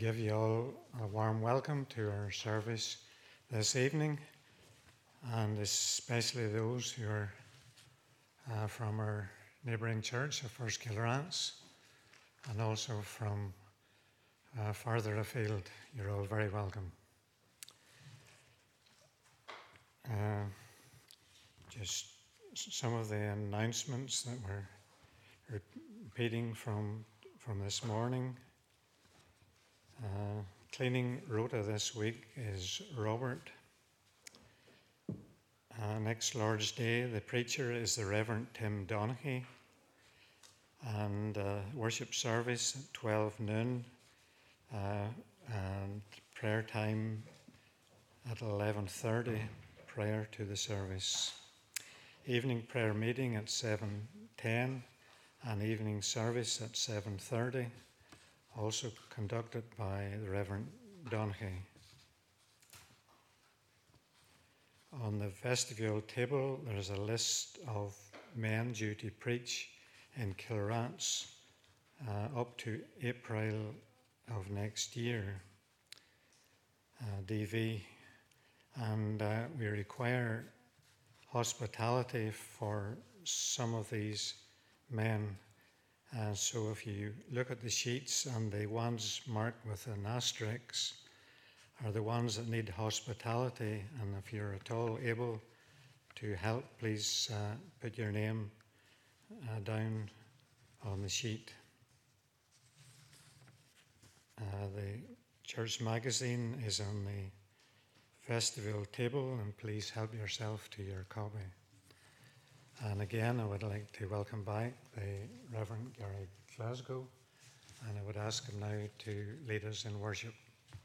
give you all a warm welcome to our service this evening, and especially those who are from our neighbouring church of First Kilrance, and also from further afield. You're all very welcome. Just some of the announcements that we're repeating from this morning. Cleaning rota this week is Robert. Next Lord's Day, the preacher is the Reverend Tim Donaghy, and worship service at 12 noon, and prayer time at 11:30 prior to the service. Evening prayer meeting at 7:10 and evening service at 7:30, also conducted by the Reverend Donaghy. On the vestibule table, there's a list of men due to preach in Kilrance up to April of next year, DV, and we require hospitality for some of these men. So if you look at the sheets, and the ones marked with an asterisk are the ones that need hospitality, and if you're at all able to help, please put your name down on the sheet. The church magazine is on the vestibule table, and please help yourself to your copy. And again, I would like to welcome back the Reverend Gary Glasgow, and I would ask him now to lead us in worship.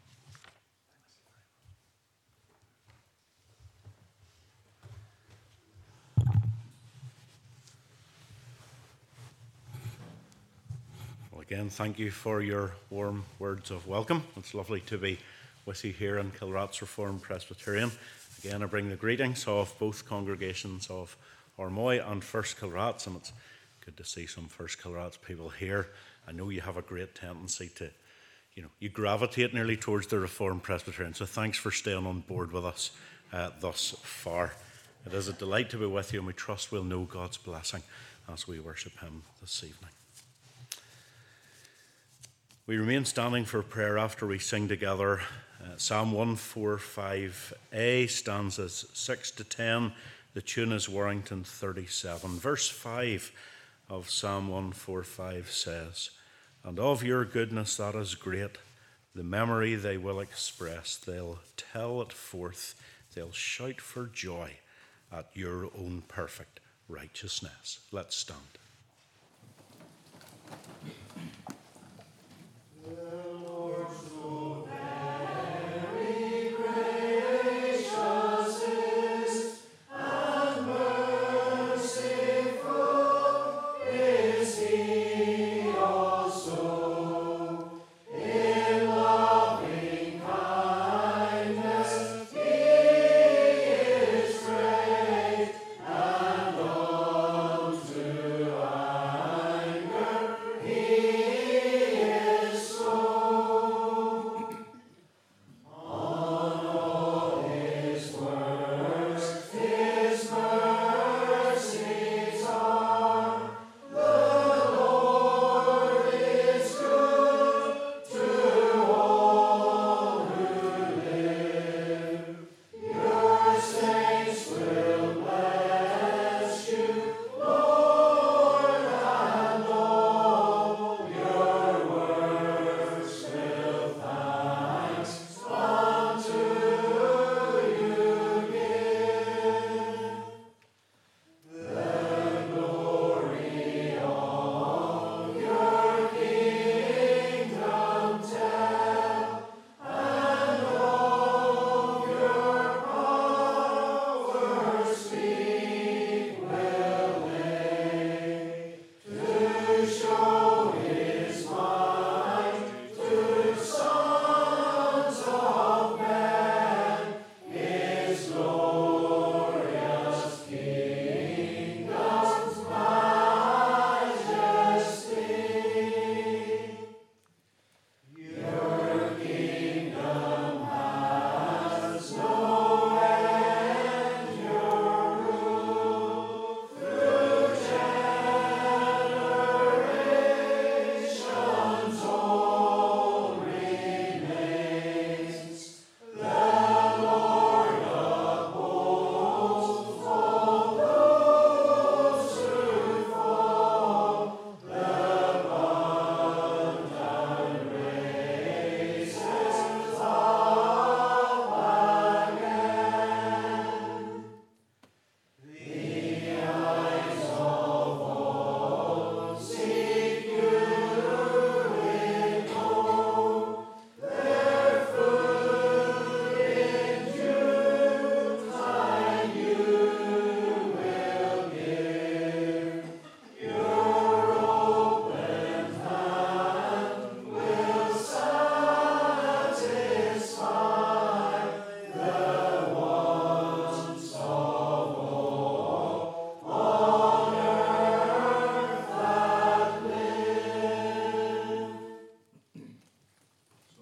Well, again, thank you for your warm words of welcome. It's lovely to be with you here in Kilrance Reformed Presbyterian. Again, I bring the greetings of both congregations of Ormoy and First Kilrance, and it's good to see some First Kilrance people here. I know you have a great tendency to, you gravitate nearly towards the Reformed Presbyterian, so thanks for staying on board with us thus far. It is a delight to be with you, and we trust we'll know God's blessing as we worship Him this evening. We remain standing for prayer after we sing together Psalm 145a, stanzas 6 to 10. The tune is Warrington 37. Verse 5 of Psalm 145 says, "And of your goodness that is great, the memory they will express. They'll tell it forth, they'll shout for joy at your own perfect righteousness." Let's stand. He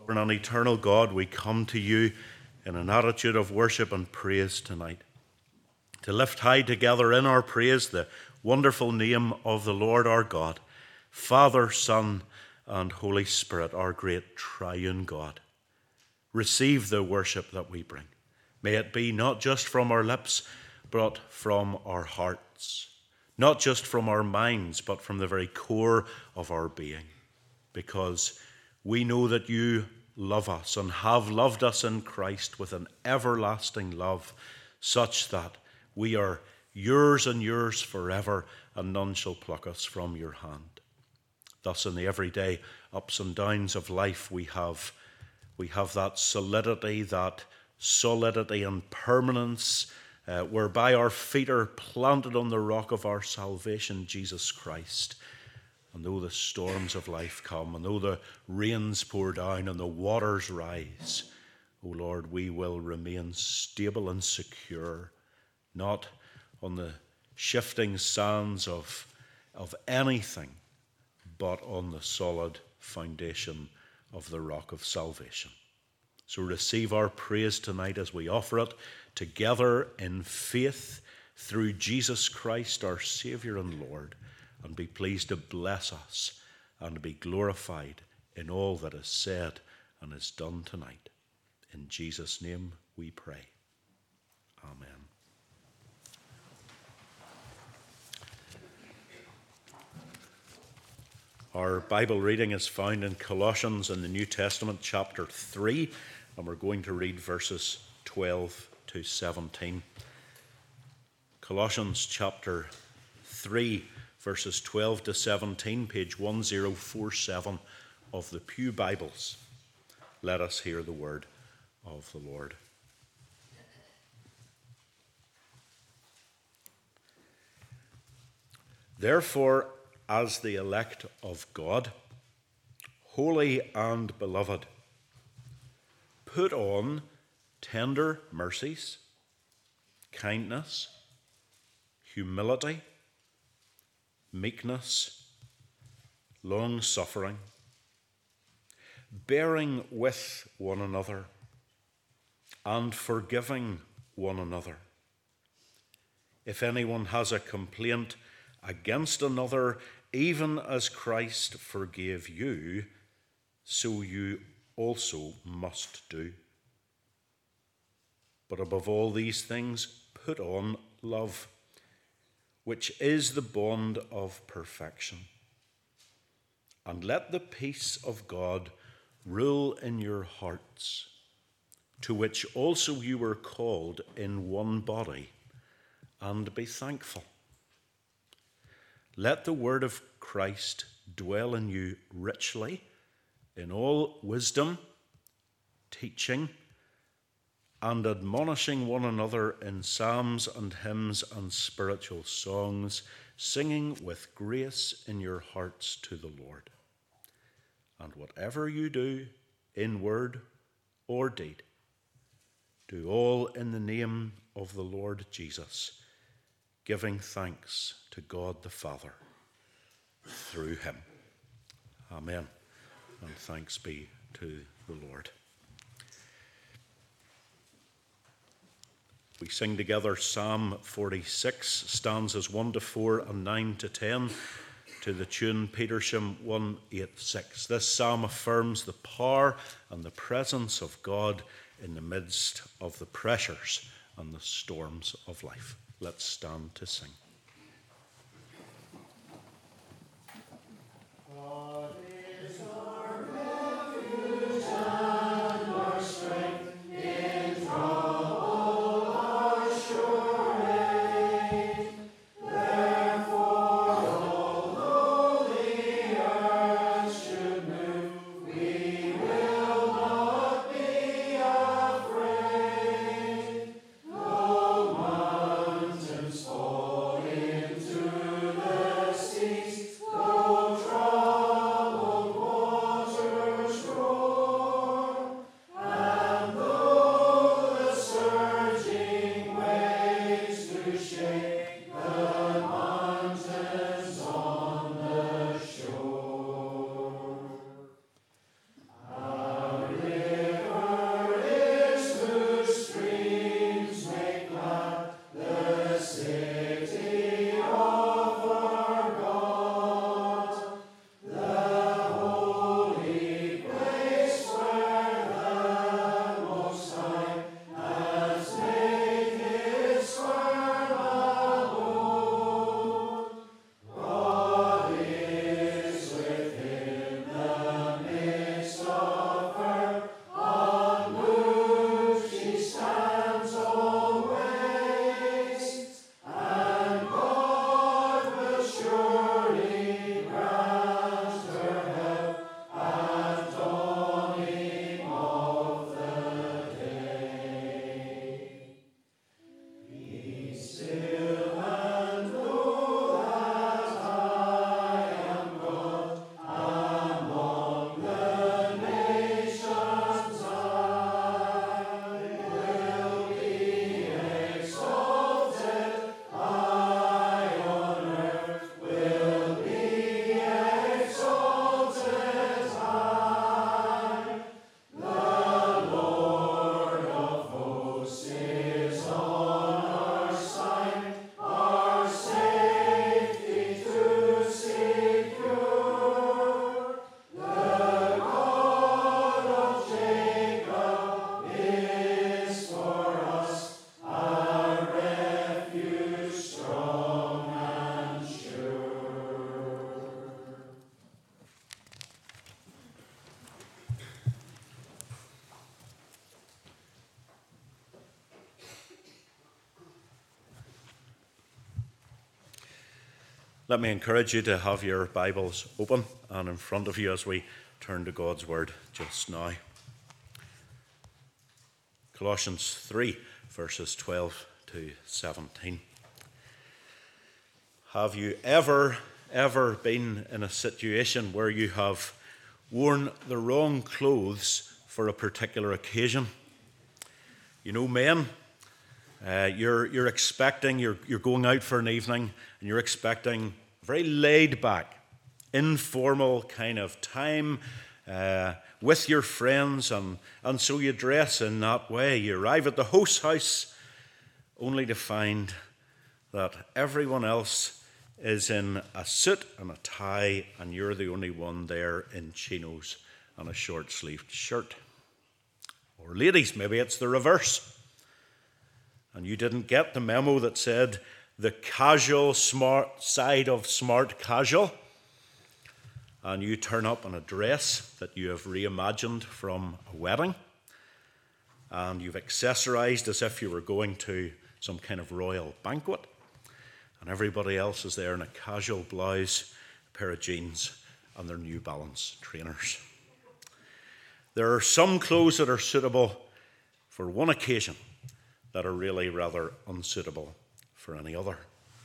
And eternal God, we come to you in an attitude of worship and praise tonight, to lift high together in our praise the wonderful name of the Lord our God, Father, Son, and Holy Spirit, our great triune God. Receive the worship that we bring. May it be not just from our lips, but from our hearts, not just from our minds, but from the very core of our being, because we know that you love us and have loved us in Christ with an everlasting love, such that we are yours and yours forever, and none shall pluck us from your hand. Thus, in the everyday ups and downs of life, we have that solidity, and permanence, whereby our feet are planted on the rock of our salvation, Jesus Christ. And though the storms of life come, and though the rains pour down and the waters rise, O Lord, we will remain stable and secure, not on the shifting sands of anything, but on the solid foundation of the rock of salvation. So receive our praise tonight as we offer it together in faith through Jesus Christ, our Saviour and Lord, and be pleased to bless us and be glorified in all that is said and is done tonight. In Jesus' name we pray. Amen. Our Bible reading is found in Colossians in the New Testament, chapter 3, and we're going to read verses 12 to 17. Colossians chapter 3, verses 12 to 17, page 1047 of the Pew Bibles. Let us hear the word of the Lord. Therefore, as the elect of God, holy and beloved, put on tender mercies, kindness, humility, meekness, long-suffering, bearing with one another, and forgiving one another. If anyone has a complaint against another, even as Christ forgave you, so you also must do. But above all these things, put on love, which is the bond of perfection. And let the peace of God rule in your hearts, to which also you were called in one body, and be thankful. Let the word of Christ dwell in you richly in all wisdom, teaching and admonishing one another in psalms and hymns and spiritual songs, singing with grace in your hearts to the Lord. And whatever you do, in word or deed, do all in the name of the Lord Jesus, giving thanks to God the Father through him. Amen. And thanks be to the Lord. We sing together Psalm 46, stanzas 1 to 4 and 9 to 10, to the tune Petersham 186. This psalm affirms the power and the presence of God in the midst of the pressures and the storms of life. Let's stand to sing. Fall Let me encourage you to have your Bibles open and in front of you as we turn to God's Word just now. Colossians 3, verses 12 to 17. Have you ever been in a situation where you have worn the wrong clothes for a particular occasion? You know, men, you're going out for an evening and you're expecting a very laid back, informal kind of time with your friends, and so you dress in that way. You arrive at the host's house only to find that everyone else is in a suit and a tie, and you're the only one there in chinos and a short-sleeved shirt. Or ladies, maybe it's the reverse. And you didn't get the memo that said the casual smart side of smart casual. And you turn up in a dress that you have reimagined from a wedding. And you've accessorized as if you were going to some kind of royal banquet. And everybody else is there in a casual blouse, a pair of jeans, and their New Balance trainers. There are some clothes that are suitable for one occasion that are really rather unsuitable for any other.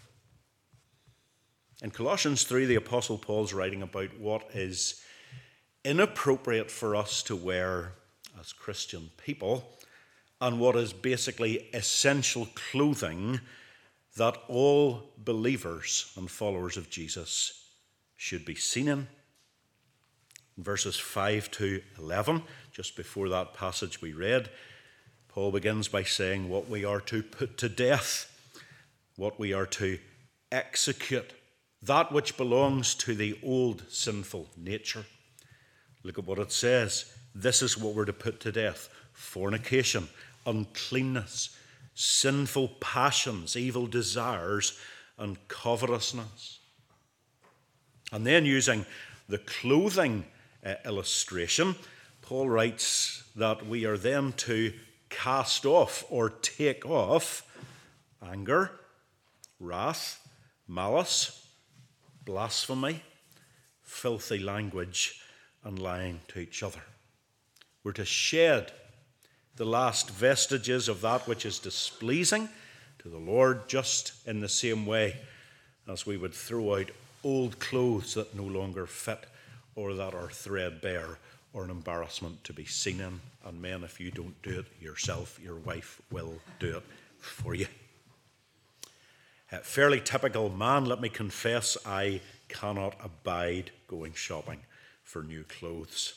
In Colossians 3, the Apostle Paul's writing about what is inappropriate for us to wear as Christian people, and what is basically essential clothing that all believers and followers of Jesus should be seen in. In verses 5 to 11, just before that passage we read, Paul begins by saying what we are to put to death, what we are to execute, that which belongs to the old sinful nature. Look at what it says. This is what we're to put to death: fornication, uncleanness, sinful passions, evil desires, and covetousness. And then, using the clothing illustration, Paul writes that we are then to cast off or take off anger, wrath, malice, blasphemy, filthy language, and lying to each other. We're to shed the last vestiges of that which is displeasing to the Lord, just in the same way as we would throw out old clothes that no longer fit or that are threadbare or an embarrassment to be seen in. And men, if you don't do it yourself, your wife will do it for you. Fairly typical man, let me confess, I cannot abide going shopping for new clothes.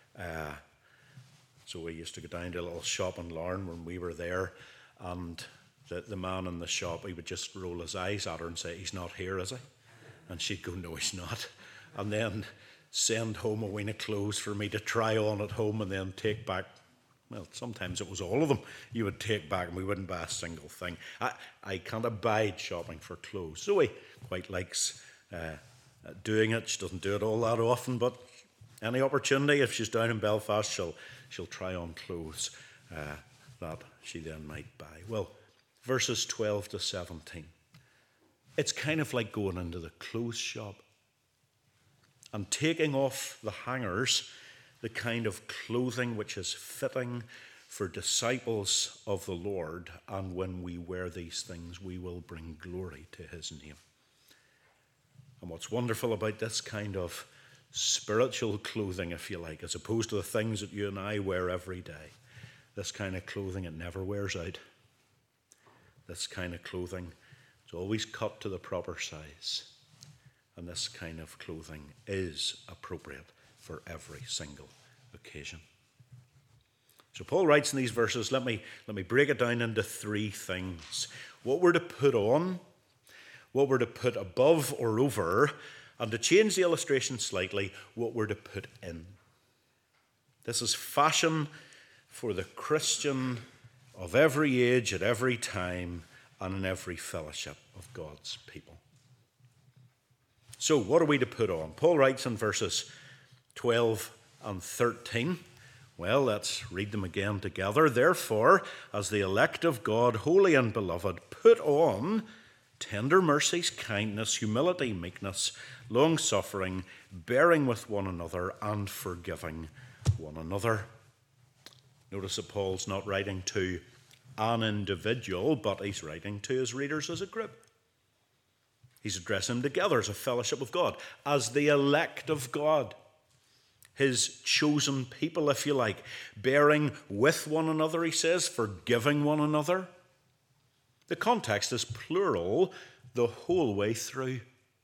So we used to go down to a little shop in Larne when we were there, and the man in the shop, he would just roll his eyes at her and say, "He's not here, is he?" And she'd go, "No, he's not." And then send home a ween of clothes for me to try on at home, and then take back. Well, sometimes it was all of them you would take back, and we wouldn't buy a single thing. I can't abide shopping for clothes. Zoe quite likes doing it. She doesn't do it all that often, but any opportunity, if she's down in Belfast, she'll try on clothes that she then might buy. Well, verses 12 to 17. It's kind of like going into the clothes shop and taking off the hangers, the kind of clothing which is fitting for disciples of the Lord. And when we wear these things, we will bring glory to his name. And what's wonderful about this kind of spiritual clothing, if you like, as opposed to the things that you and I wear every day, this kind of clothing, it never wears out. This kind of clothing is always cut to the proper size. And this kind of clothing is appropriate for every single occasion. So Paul writes in these verses, let me break it down into three things. What we're to put on, what we're to put above or over, and to change the illustration slightly, what we're to put in. This is fashion for the Christian of every age, at every time, and in every fellowship of God's people. So what are we to put on? Paul writes in verses 12 and 13. Well, let's read them again together. Therefore, as the elect of God, holy and beloved, put on tender mercies, kindness, humility, meekness, long-suffering, bearing with one another, and forgiving one another. Notice that Paul's not writing to an individual, but he's writing to his readers as a group. He's addressing them together as a fellowship of God, as the elect of God, his chosen people, if you like, bearing with one another, he says, forgiving one another. The context is plural the whole way through.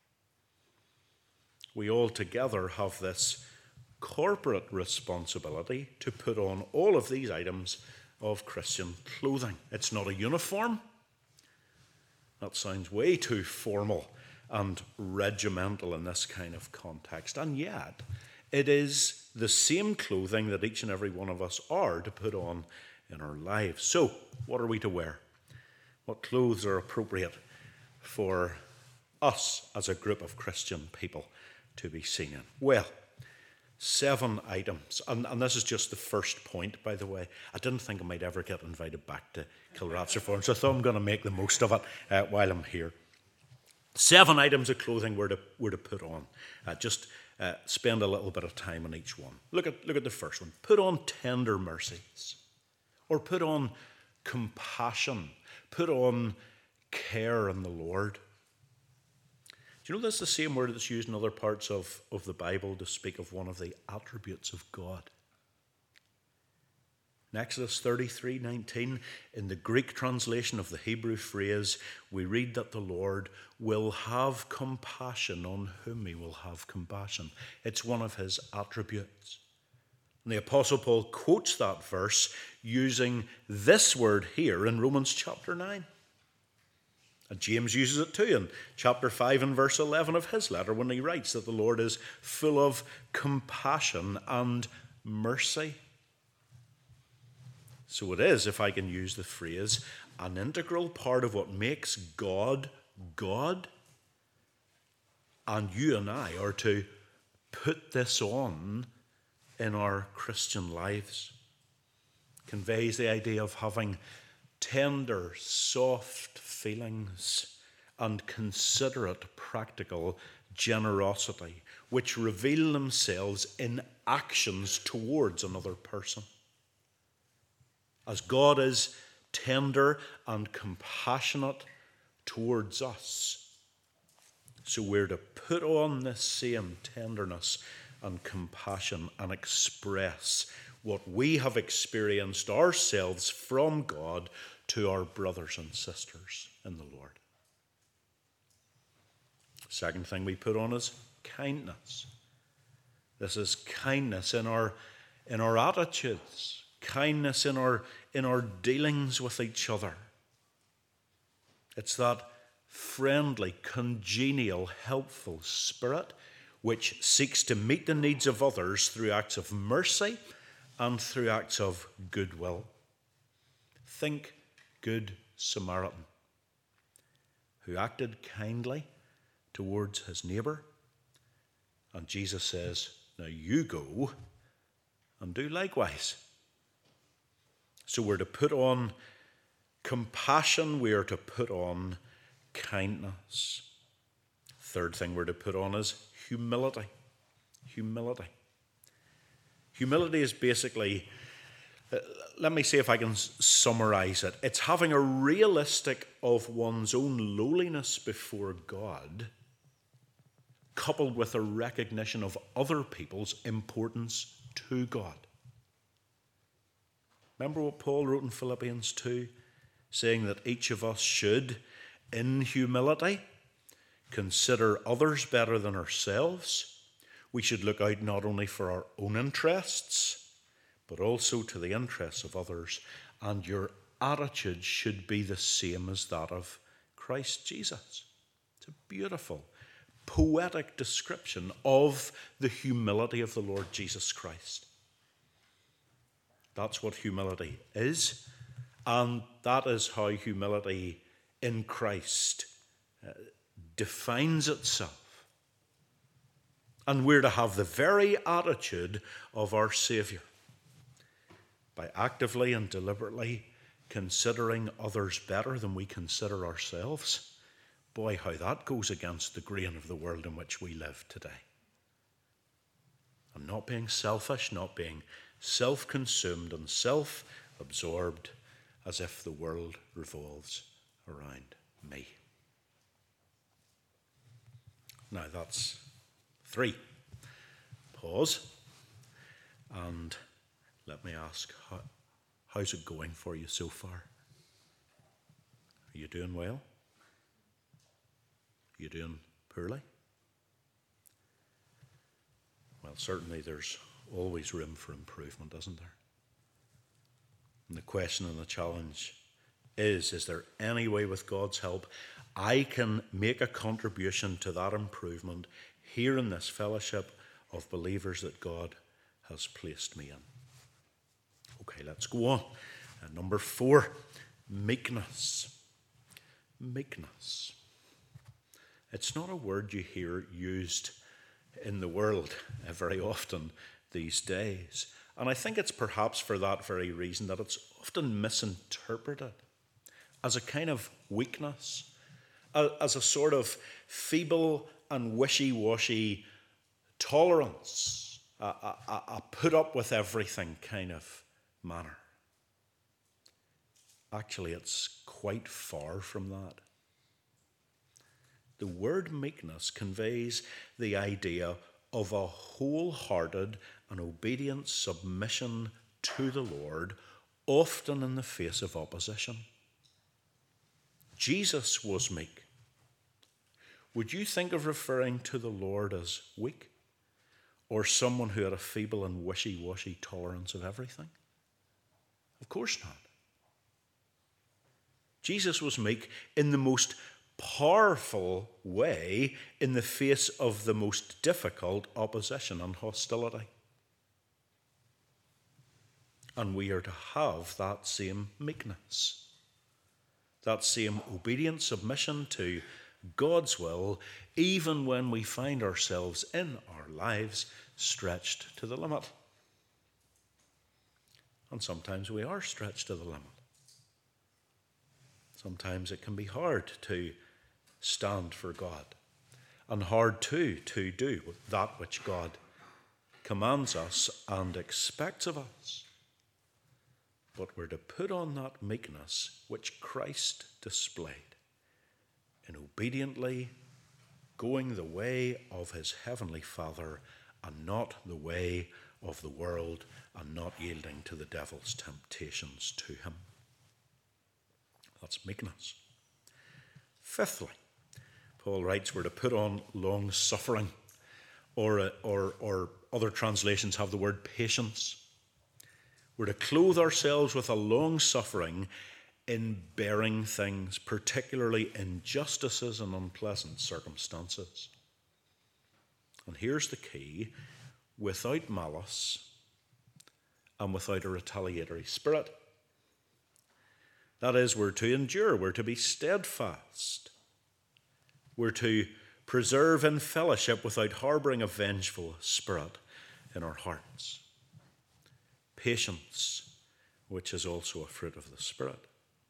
We all together have this corporate responsibility to put on all of these items of Christian clothing. It's not a uniform. That sounds way too formal and regimental in this kind of context. And yet, it is the same clothing that each and every one of us are to put on in our lives. So, what are we to wear? What clothes are appropriate for us as a group of Christian people to be seen in? Well, 7 items. And this is just the first point, by the way. I didn't think I might ever get invited back to Kilrat's Reform, so I thought I'm going to make the most of it while I'm here. 7 items of clothing we're to put on. Just spend a little bit of time on each one. Look at the first one. Put on tender mercies. Or put on compassion. Put on care in the Lord. Do you know that's the same word that's used in other parts of the Bible to speak of one of the attributes of God? In Exodus 33:19, in the Greek translation of the Hebrew phrase, we read that the Lord will have compassion on whom he will have compassion. It's one of his attributes. And the Apostle Paul quotes that verse using this word here in Romans chapter 9. And James uses it too in chapter 5 and verse 11 of his letter when he writes that the Lord is full of compassion and mercy. So it is, if I can use the phrase, an integral part of what makes God, God. And you and I are to put this on in our Christian lives. It conveys the idea of having tender, soft feelings and considerate, practical generosity, which reveal themselves in actions towards another person. As God is tender and compassionate towards us, so we're to put on this same tenderness and compassion and express what we have experienced ourselves from God to our brothers and sisters in the Lord. Second thing we put on is kindness. This is kindness in our attitudes, kindness in our dealings with each other. It's that friendly, congenial, helpful spirit which seeks to meet the needs of others through acts of mercy and through acts of goodwill. Think Good Samaritan, who acted kindly towards his neighbour. And Jesus says, now you go and do likewise. So we're to put on compassion, we are to put on kindness. Third thing we're to put on is humility. Humility. Humility is basically, let me see if I can summarize it. It's having a realistic of one's own lowliness before God, coupled with a recognition of other people's importance to God. Remember what Paul wrote in Philippians 2, saying that each of us should, in humility, consider others better than ourselves. We should look out not only for our own interests, but also to the interests of others. And your attitude should be the same as that of Christ Jesus. It's a beautiful, poetic description of the humility of the Lord Jesus Christ. That's what humility is, and that is how humility in Christ defines itself. And we're to have the very attitude of our Saviour by actively and deliberately considering others better than we consider ourselves, Boy, how that goes against the grain of the world in which we live today. And not being selfish, not being self-consumed and self-absorbed, as if the world revolves around me. Now that's 3. Pause. And let me ask, how's it going for you so far? Are you doing well? Are you doing poorly? Well, certainly there's always room for improvement, isn't there? And the question and the challenge is there any way with God's help I can make a contribution to that improvement here in this fellowship of believers that God has placed me in? Okay, let's go on. Number 4, meekness. Meekness. It's not a word you hear used in the world very often these days. And I think it's perhaps for that very reason that it's often misinterpreted as a kind of weakness, as a sort of feeble and wishy-washy tolerance, a put up with everything kind of manner. Actually, it's quite far from that. The word meekness conveys the idea of a wholehearted and obedient submission to the Lord, often in the face of opposition. Jesus was meek. Would you think of referring to the Lord as weak, or someone who had a feeble and wishy-washy tolerance of everything? Of course not. Jesus was meek in the most powerful way in the face of the most difficult opposition and hostility. And we are to have that same meekness, that same obedient submission to God's will, even when we find ourselves in our lives stretched to the limit. And sometimes we are stretched to the limit. Sometimes it can be hard to stand for God, and hard too to do that which God commands us and expects of us. But we're to put on that meekness which Christ displayed in obediently going the way of his heavenly Father and not the way of the world, and not yielding to the devil's temptations to him. That's meekness. 5thly, Paul writes we're to put on long suffering, or other translations have the word patience. We're to clothe ourselves with a long suffering in bearing things, particularly injustices and unpleasant circumstances. And here's the key: without malice and without a retaliatory spirit. That is, we're to endure, we're to be steadfast. We're to preserve in fellowship without harbouring a vengeful spirit in our hearts. Patience, which is also a fruit of the Spirit.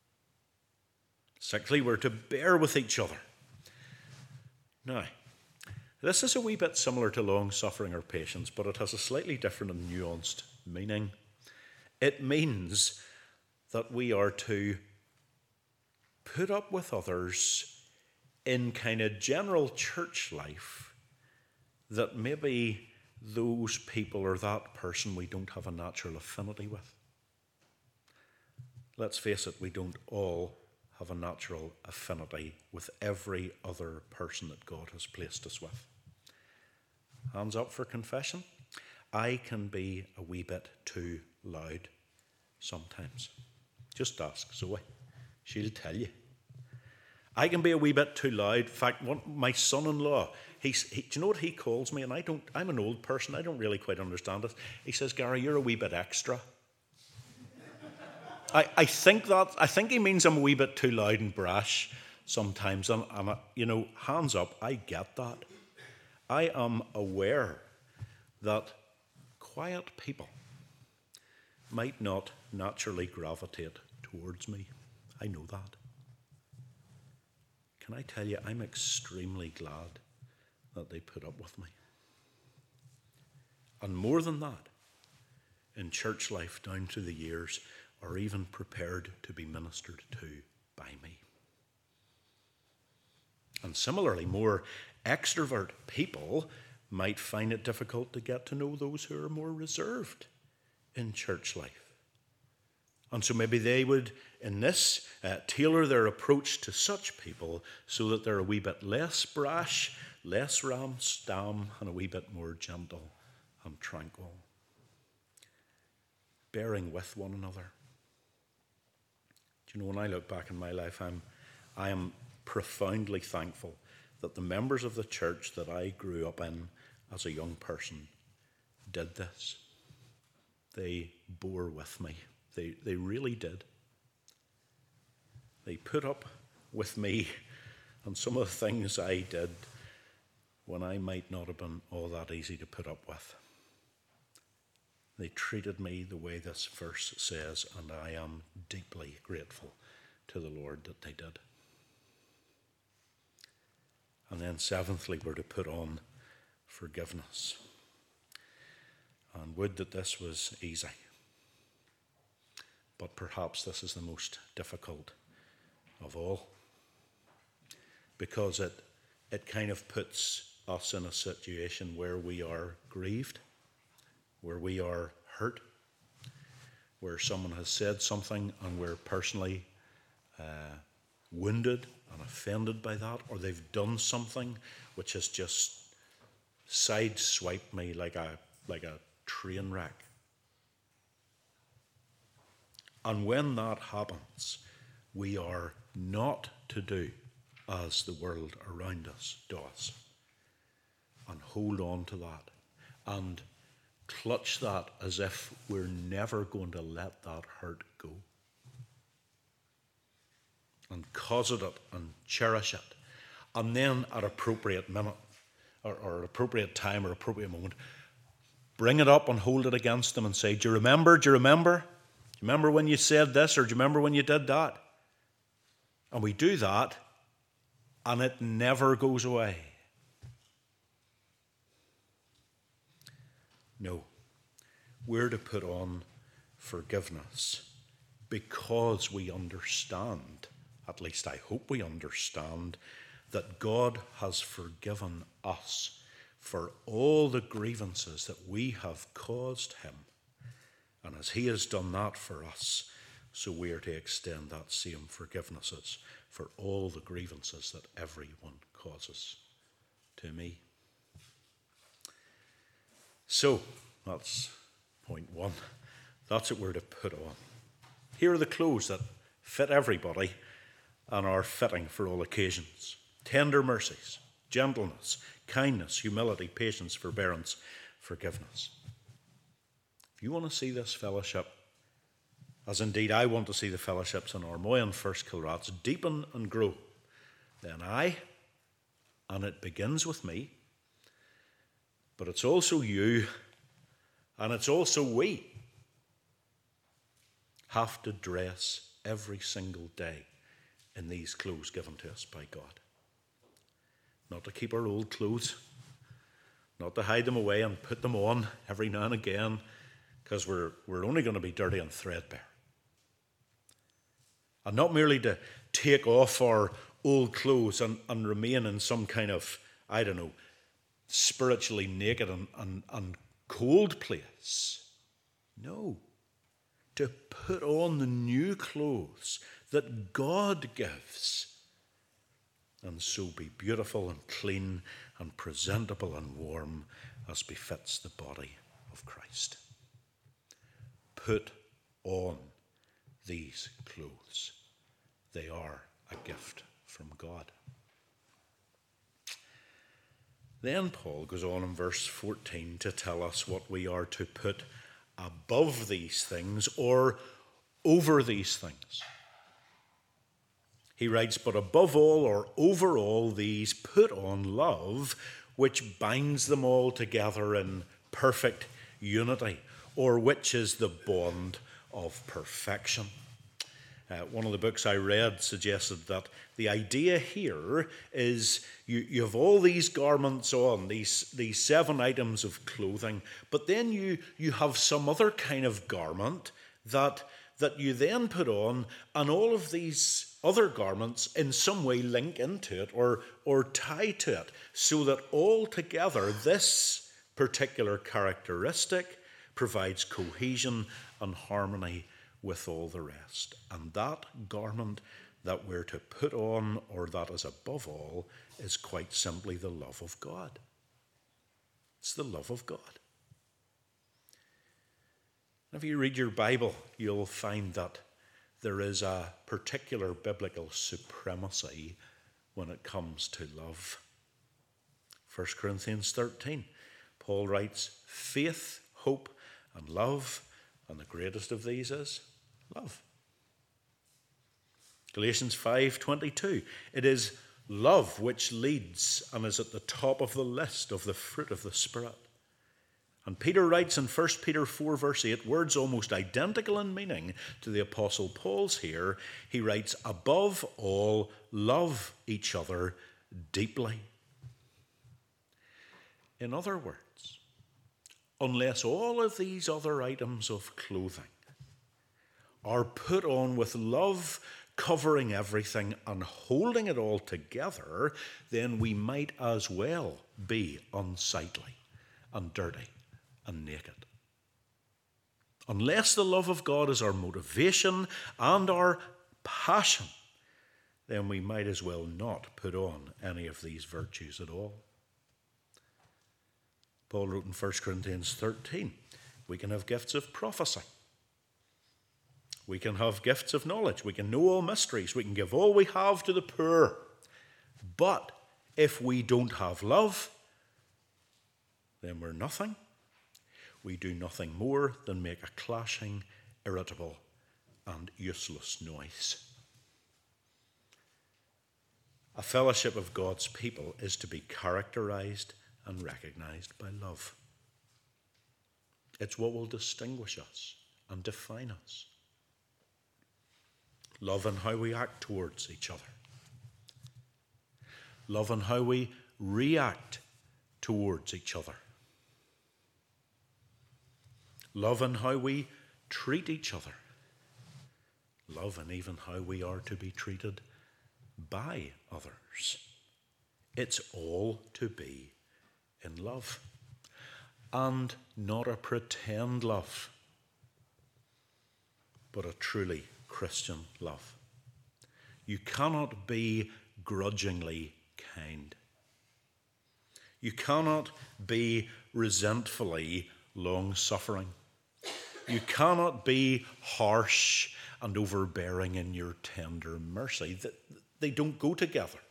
6thly, we're to bear with each other. Now, this is a wee bit similar to long-suffering or patience, but it has a slightly different and nuanced meaning. It means that we are to put up with others in kind of general church life that maybe those people or that person we don't have a natural affinity with. Let's face it, we don't all have a natural affinity with every other person that God has placed us with. Hands up for confession. I can be a wee bit too loud sometimes. Just ask Zoe. She'll tell you. I can be a wee bit too loud. In fact, my son-in-law, do you know what he calls me? And I'm an old person, I don't really quite understand it. He says, Gary, you're a wee bit extra. I think he means I'm a wee bit too loud and brash sometimes. And hands up, I get that. I am aware that quiet people might not naturally gravitate towards me. I know that. can I tell you, I'm extremely glad that they put up with me. And more than that, in church life down through the years, are even prepared to be ministered to by me. And similarly, more extrovert people might find it difficult to get to know those who are more reserved in church life. And so maybe they would, in this, tailor their approach to such people so that they're a wee bit less brash, less ram-stam, and a wee bit more gentle and tranquil. Bearing with one another. Do you know, when I look back in my life, I am profoundly thankful that the members of the church that I grew up in as a young person did this. They bore with me. They really did. They put up with me and some of the things I did when I might not have been all that easy to put up with. They treated me the way this verse says, and I am deeply grateful to the Lord that they did. And then seventhly, we're to put on forgiveness. And would that this was easy. But perhaps this is the most difficult of all. Because it kind of puts us in a situation where we are grieved, where we are hurt, where someone has said something and we're personally wounded and offended by that, or they've done something which has just sideswiped me like a train wreck. And when that happens, we are not to do as the world around us does, and hold on to that and clutch that as if we're never going to let that hurt go, and cosset it and cherish it, and then at appropriate minute or appropriate time or appropriate moment, bring it up and hold it against them and say, do you remember? Do you remember? Do you remember when you said this, or do you remember when you did that? And we do that, and it never goes away. No, we're to put on forgiveness because we understand, at least I hope we understand, that God has forgiven us for all the grievances that we have caused him. And as he has done that for us, so we are to extend that same forgivenesses for all the grievances that everyone causes to me. So, that's point one. That's what we're to put on. Here are the clothes that fit everybody and are fitting for all occasions. Tender mercies, gentleness, kindness, humility, patience, forbearance, forgiveness. If you want to see this fellowship, as indeed I want to see the fellowships in Armoy and First Kilrats deepen and grow, then and it begins with me, but it's also you, and it's also we, have to dress every single day in these clothes given to us by God. Not to keep our old clothes, not to hide them away and put them on every now and again, because we're only going to be dirty and threadbare. And not merely to take off our old clothes and remain in some kind of, spiritually naked and cold place. No. To put on the new clothes that God gives, and so be beautiful and clean and presentable and warm as befits the body of Christ. Put on these clothes. They are a gift from God. Then Paul goes on in verse 14 to tell us what we are to put above these things or over these things. He writes, but above all or over all these, put on love, which binds them all together in perfect unity, or which is the bond of perfection. One of the books I read suggested that the idea here is you have all these garments on, these 7 items of clothing, but then you have some other kind of garment that you then put on, and all of these other garments in some way link into it or tie to it, so that all together this particular characteristic provides cohesion and harmony with all the rest. And that garment that we're to put on, or that is above all, is quite simply the love of God. It's the love of God. If you read your Bible, you'll find that there is a particular biblical supremacy when it comes to love. 1 Corinthians 13, Paul writes, faith, hope, and love, and the greatest of these is love. Galatians 5:22, it is love which leads and is at the top of the list of the fruit of the Spirit. And Peter writes in 1 Peter 4 verse 8, words almost identical in meaning to the Apostle Paul's here. He writes, above all, love each other deeply. In other words, unless all of these other items of clothing are put on with love covering everything and holding it all together, then we might as well be unsightly and dirty and naked. Unless the love of God is our motivation and our passion, then we might as well not put on any of these virtues at all. Paul wrote in 1 Corinthians 13, we can have gifts of prophecy. We can have gifts of knowledge. We can know all mysteries. We can give all we have to the poor. But if we don't have love, then we're nothing. We do nothing more than make a clashing, irritable, and useless noise. A fellowship of God's people is to be characterized and recognized by love. It's what will distinguish us and define us. Love in how we act towards each other. Love in how we react towards each other. Love in how we treat each other. Love in even how we are to be treated by others. It's all to be in love, and not a pretend love, but a truly Christian love. You cannot be grudgingly kind. You cannot be resentfully long-suffering. You cannot be harsh and overbearing in your tender mercy. They don't go together.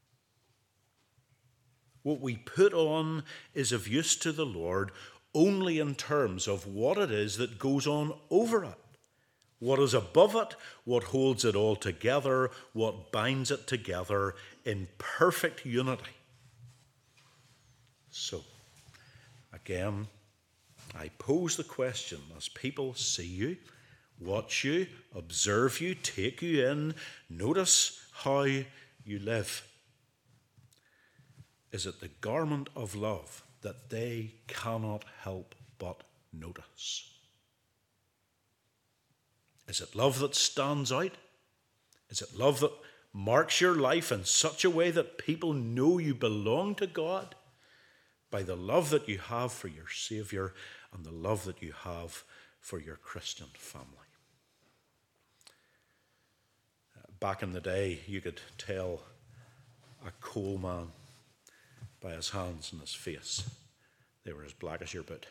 What we put on is of use to the Lord only in terms of what it is that goes on over it. What is above it, what holds it all together, what binds it together in perfect unity. So, again, I pose the question as people see you, watch you, observe you, take you in, notice how you live. Is it the garment of love that they cannot help but notice? Is it love that stands out? Is it love that marks your life in such a way that people know you belong to God by the love that you have for your Saviour and the love that you have for your Christian family? Back in the day, you could tell a coal man by his hands and his face. They were as black as your boot.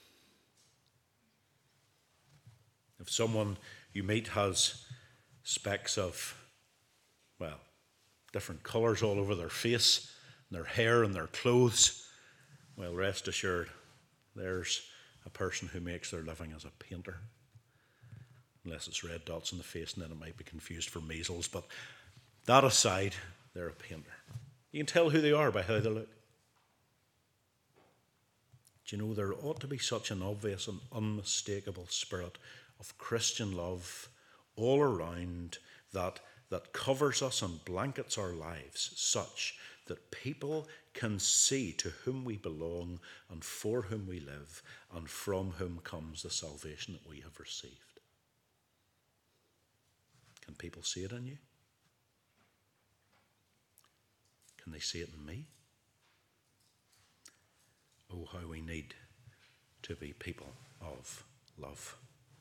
If someone you meet has specks of, well, different colours all over their face, and their hair and their clothes, well, rest assured, there's a person who makes their living as a painter. Unless it's red dots in the face, and then it might be confused for measles. But that aside, they're a painter. You can tell who they are by how they look. Do you know, there ought to be such an obvious and unmistakable spirit of Christian love all around that covers us and blankets our lives, such that people can see to whom we belong and for whom we live and from whom comes the salvation that we have received. Can people see it in you? Can they see it in me? Oh, how we need to be people of love.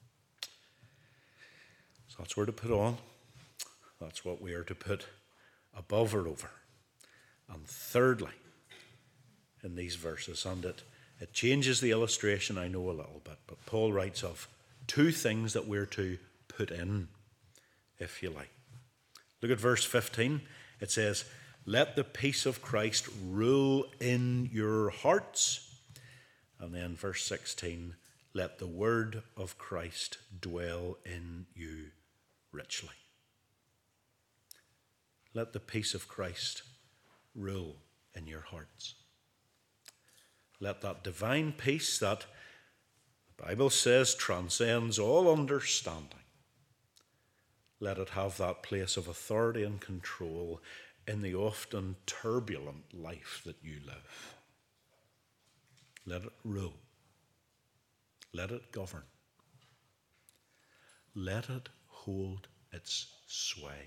So that's where to put on. That's what we are to put above or over. And thirdly, in these verses, and it changes the illustration, I know, a little bit, but Paul writes of two things that we're to put in, if you like. Look at verse 15. It says, "Let the peace of Christ rule in your hearts." And then verse 16, "Let the word of Christ dwell in you richly." Let the peace of Christ rule in your hearts. Let that divine peace that the Bible says transcends all understanding, let it have that place of authority and control in the often turbulent life that you live. Let it rule. Let it govern. Let it hold its sway.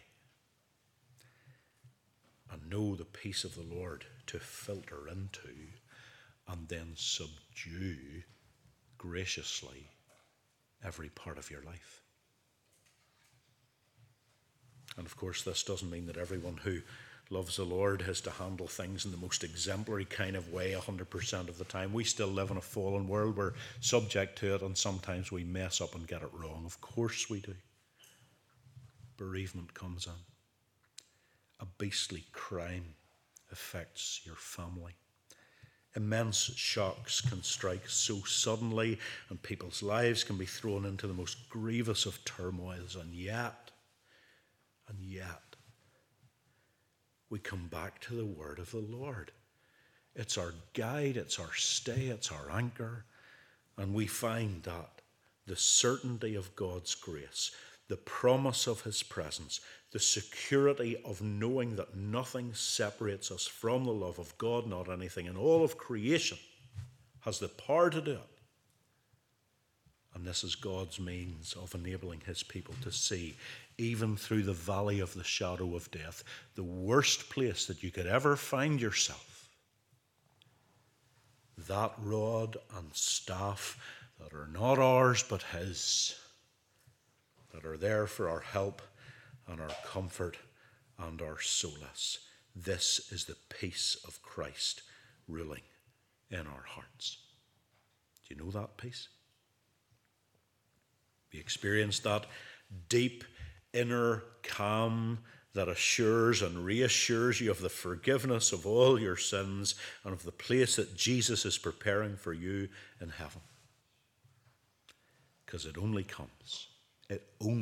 And know the peace of the Lord to filter into and then subdue graciously every part of your life. And of course, this doesn't mean that everyone who loves the Lord has to handle things in the most exemplary kind of way 100% of the time. We still live in a fallen world. We're subject to it, and sometimes we mess up and get it wrong. Of course we do. Bereavement comes in. A beastly crime affects your family. Immense shocks can strike so suddenly, and people's lives can be thrown into the most grievous of turmoils. And yet, we come back to the word of the Lord. It's our guide, it's our stay, it's our anchor. And we find that the certainty of God's grace, the promise of his presence, the security of knowing that nothing separates us from the love of God, not anything in all of creation has the power to do it. And this is God's means of enabling his people to see, even through the valley of the shadow of death, the worst place that you could ever find yourself, that rod and staff that are not ours but his, that are there for our help and our comfort and our solace. This is the peace of Christ ruling in our hearts. Do you know that peace? You experience that deep inner calm that assures and reassures you of the forgiveness of all your sins and of the place that Jesus is preparing for you in heaven. Because it only comes in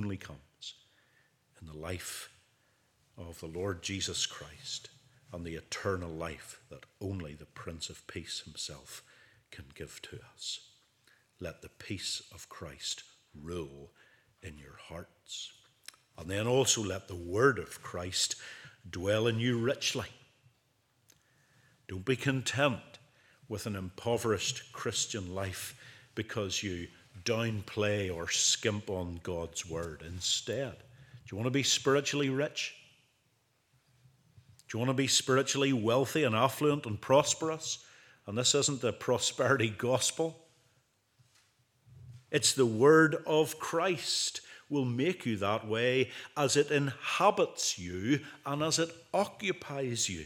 the life of the Lord Jesus Christ and the eternal life that only the Prince of Peace himself can give to us. Let the peace of Christ rule in your hearts. And then also let the word of Christ dwell in you richly. Don't be content with an impoverished Christian life because you downplay or skimp on God's word. Instead, do you want to be spiritually rich? Do you want to be spiritually wealthy and affluent and prosperous? And this isn't the prosperity gospel. It's the word of Christ will make you that way as it inhabits you and as it occupies you.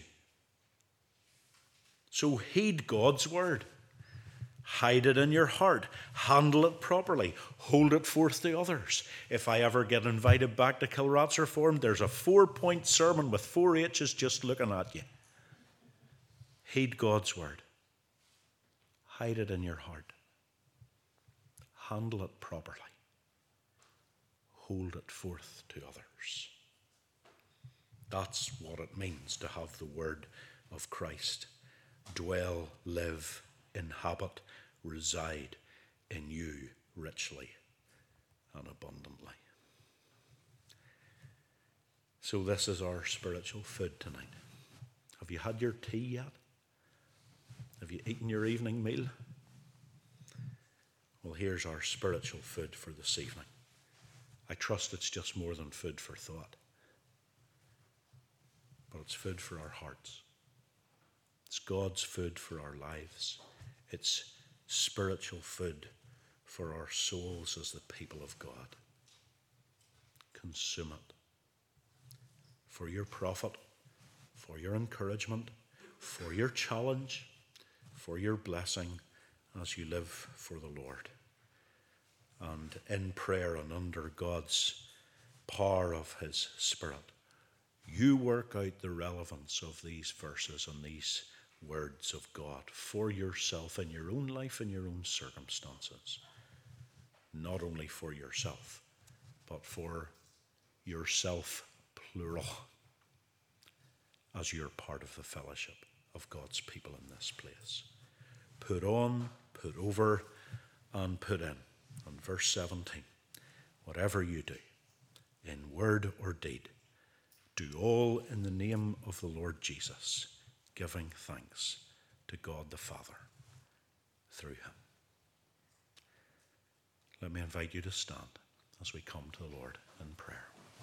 So heed God's word. Hide it in your heart. Handle it properly. Hold it forth to others. If I ever get invited back to Kilrat's Reformed, there's a 4-point sermon with 4 H's just looking at you. Heed God's word. Hide it in your heart. Handle it properly. Hold it forth to others. That's what it means to have the word of Christ dwell, live, inhabit, reside in you richly and abundantly. So this is our spiritual food tonight. Have you had your tea yet? Have you eaten your evening meal? Well, here's our spiritual food for this evening. I trust it's just more than food for thought, but it's food for our hearts. It's God's food for our lives. It's spiritual food for our souls as the people of God. Consume it for your profit, for your encouragement, for your challenge, for your blessing as you live for the Lord. And in prayer and under God's power of his Spirit, you work out the relevance of these verses and these words of God for yourself in your own life and your own circumstances. Not only for yourself, but for yourself, plural, as you're part of the fellowship of God's people in this place. Put on, put over, and put in. And verse 17, whatever you do, in word or deed, do all in the name of the Lord Jesus, giving thanks to God the Father through him. Let me invite you to stand as we come to the Lord in prayer.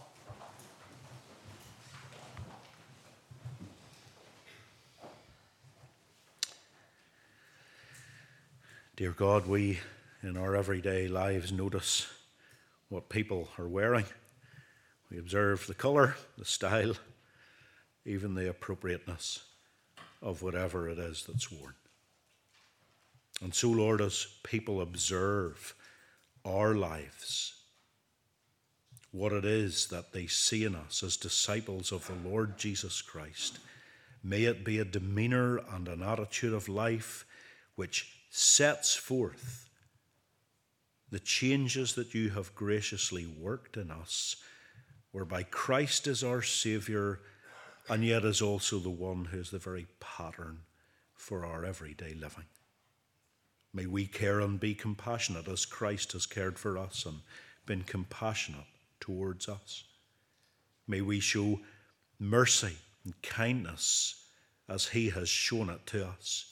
Dear God, we in our everyday lives notice what people are wearing. We observe the colour, the style, even the appropriateness of whatever it is that's worn. And so, Lord, as people observe our lives, what it is that they see in us as disciples of the Lord Jesus Christ, may it be a demeanour and an attitude of life which sets forth the changes that you have graciously worked in us, whereby Christ is our Saviour and yet is also the one who is the very pattern for our everyday living. May we care and be compassionate as Christ has cared for us and been compassionate towards us. May we show mercy and kindness as he has shown it to us.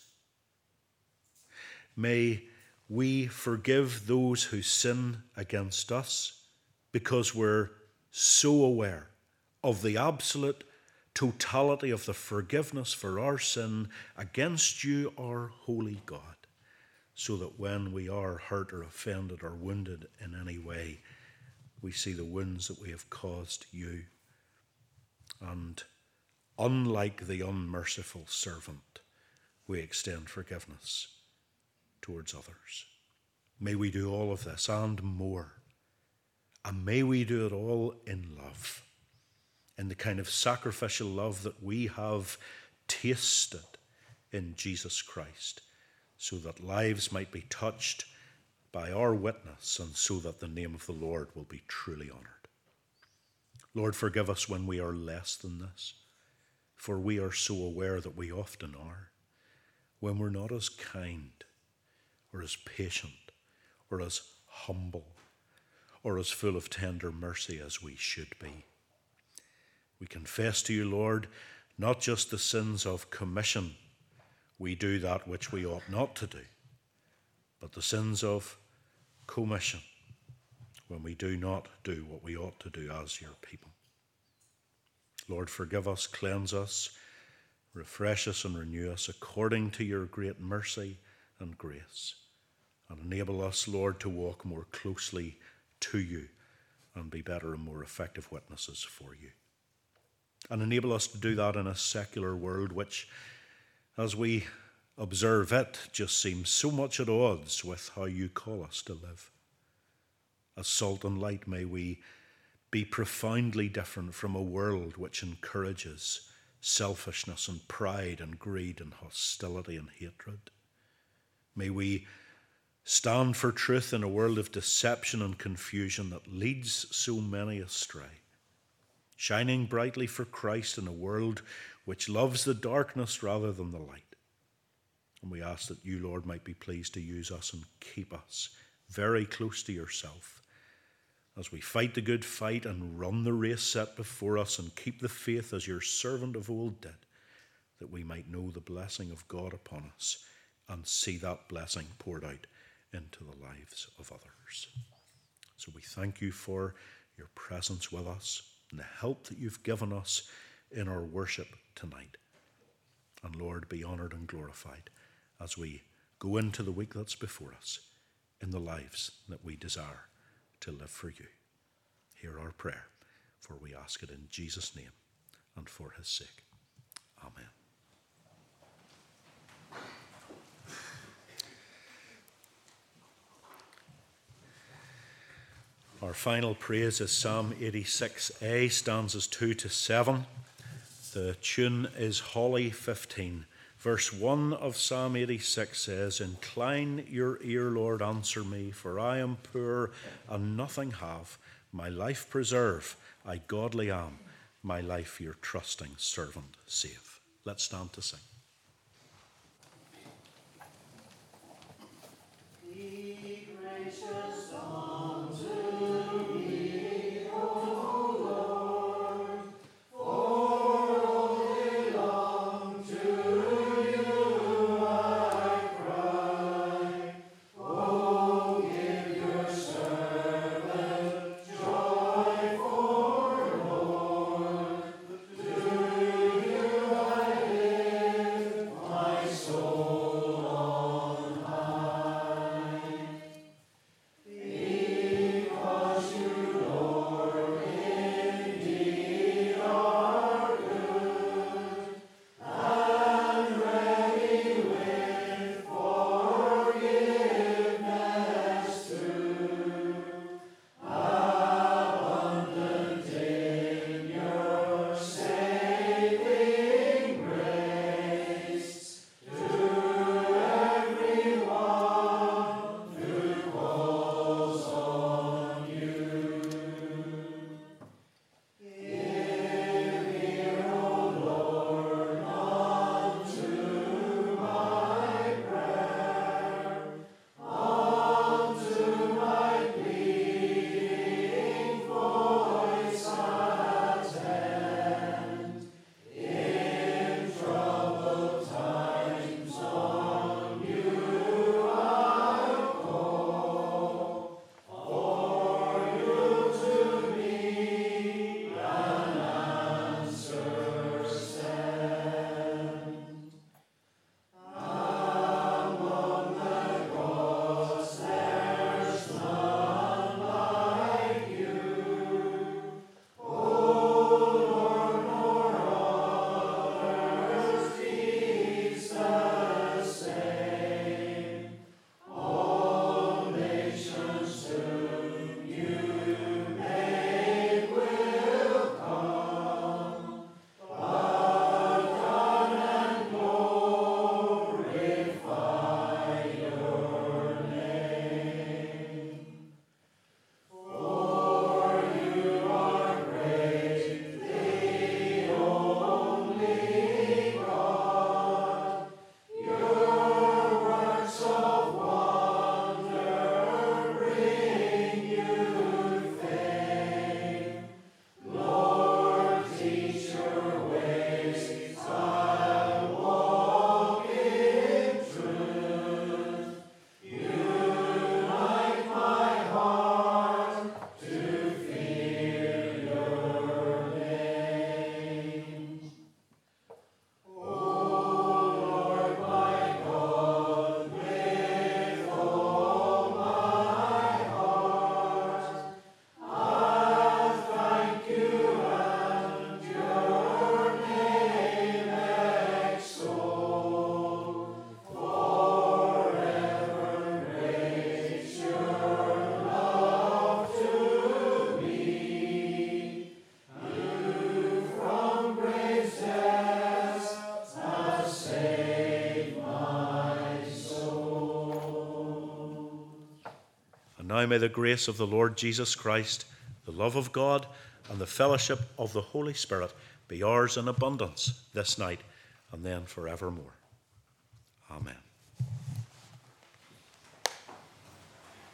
May we forgive those who sin against us because we're so aware of the absolute totality of the forgiveness for our sin against you, our holy God, so that when we are hurt or offended or wounded in any way, we see the wounds that we have caused you. And unlike the unmerciful servant, we extend forgiveness towards others. May we do all of this and more. And may we do it all in love, in the kind of sacrificial love that we have tasted in Jesus Christ, so that lives might be touched by our witness and so that the name of the Lord will be truly honoured. Lord, forgive us when we are less than this, for we are so aware that we often are, when we're not as kind or as patient or as humble or as full of tender mercy as we should be. We confess to you, Lord, not just the sins of commission, we do that which we ought not to do, but the sins of commission, when we do not do what we ought to do as your people. Lord, forgive us, cleanse us, refresh us and renew us according to your great mercy and grace, and enable us, Lord, to walk more closely to you and be better and more effective witnesses for you. And enable us to do that in a secular world which, as we observe it, just seems so much at odds with how you call us to live. As salt and light, may we be profoundly different from a world which encourages selfishness and pride and greed and hostility and hatred. May we stand for truth in a world of deception and confusion that leads so many astray, shining brightly for Christ in a world which loves the darkness rather than the light. And we ask that you, Lord, might be pleased to use us and keep us very close to yourself, as we fight the good fight and run the race set before us and keep the faith as your servant of old did, that we might know the blessing of God upon us and see that blessing poured out into the lives of others. So we thank you for your presence with us and the help that you've given us in our worship tonight. And Lord, be honoured and glorified as we go into the week that's before us in the lives that we desire to live for you. Hear our prayer, for we ask it in Jesus' name and for his sake. Amen. Our final praise is Psalm 86a, stanzas 2 to 7. The tune is Holly 15. Verse 1 of Psalm 86 says, "Incline your ear, Lord, answer me, for I am poor and nothing have. My life preserve, I godly am. My life your trusting servant save." Let's stand to sing. Be gracious unto me, O Lord, for only long to you I cry. Oh, give your servant joy, for Lord, to you I lift my soul on high. Because you, Lord, indeed are good and ready with forgiveness too, abundant in your saving grace to everyone who calls on you. Give ear, O Lord, unto my prayer, unto my pleading voice attend. In troubled times on you I'll call, for you to me an answer send. Among the gods there's none like you, O Lord, nor others deeds the same. All nations whom you make will come, pardon and glorify your name. For you are great, the only God. Your works of wonder bring you fame. Lord, teach your ways, I'll walk in truth. Unite my heart to fear your name. O Lord my God, with all my heart, I'll thank you and your name extol. Forever great your love to me. You from great depths have saved my soul. And now may the grace of the Lord Jesus Christ, the love of God, and the fellowship of the Holy Spirit be ours in abundance this night and then forevermore. Amen.